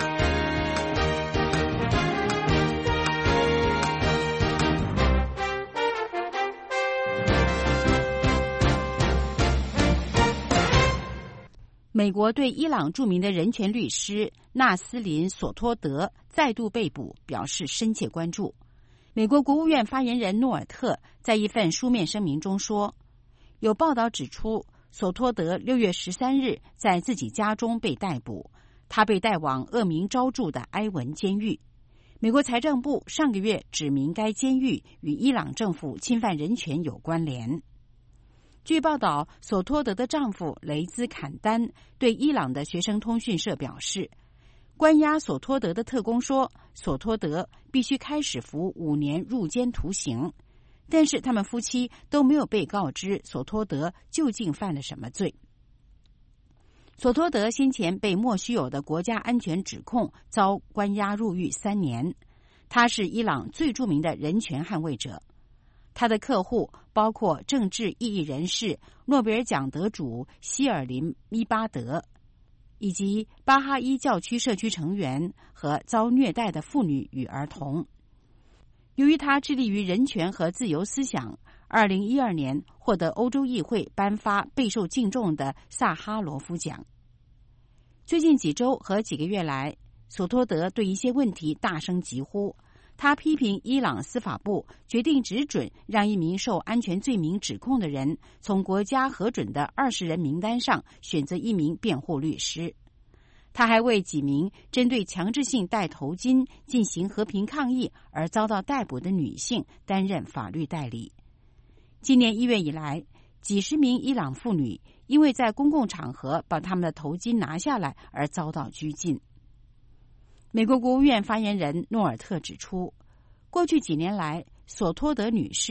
美国对伊朗著名的人权律师纳斯林·索托德再度被捕表示深切关注。美国国务院发言人诺尔特在一份书面声明中说，有报道指出，索托德6月13日在自己家中被逮捕，他被带往恶名昭著的埃文监狱。美国财政部上个月指明该监狱与伊朗政府侵犯人权有关联。据报道，索托德的丈夫雷兹坎丹对伊朗的学生通讯社表示，关押索托德的特工说，索托德必须开始服5年入监徒刑，但是他们夫妻都没有被告知索托德究竟犯了什么罪。索托德先前被莫须有的国家安全指控，遭关押入狱3年。他是伊朗最著名的人权捍卫者。他的客户包括政治异议人士、诺贝尔奖得主希尔林·伊巴德，以及巴哈伊教区社区成员和遭虐待的妇女与儿童。由于他致力于人权和自由思想，2012年获得欧洲议会颁发备受敬重的萨哈罗夫奖。最近几周和几个月来，索托德对一些问题大声疾呼。他批评伊朗司法部决定只准让一名受安全罪名指控的人从国家核准的20人名单上选择一名辩护律师。他还为几名针对强制性戴头巾进行和平抗议而遭到逮捕的女性担任法律代理。今年1月以来，几十名伊朗妇女因为在公共场合把他们的头巾拿下来而遭到拘禁。美国国务院发言人诺尔特指出，过去几年来，索托德女士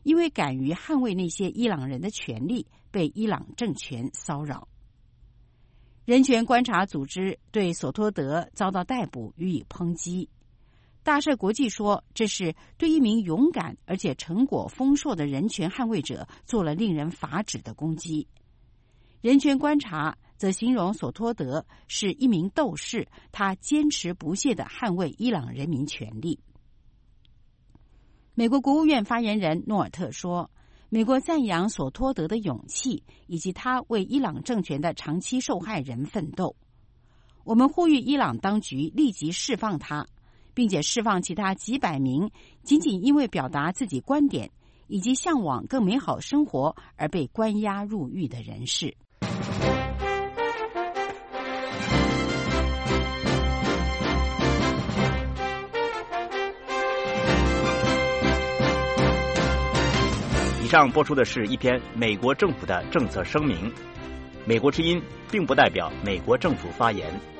因为敢于捍卫那些伊朗人的权利，被伊朗政权骚扰。人权观察组织对索托德遭到逮捕予以抨击。大社国际说，这是对一名勇敢而且成果丰硕的人权捍卫者做了令人发指的攻击。人权观察则形容索托德是一名斗士，他坚持不懈地捍卫伊朗人民权利。美国国务院发言人诺尔特说，美国赞扬索托德的勇气，以及他为伊朗政权的长期受害人奋斗。我们呼吁伊朗当局立即释放他，并且释放其他几百名仅仅因为表达自己观点以及向往更美好生活而被关押入狱的人士。 以上播出的是一篇美国政府的政策声明。美国之音并不代表美国政府发言。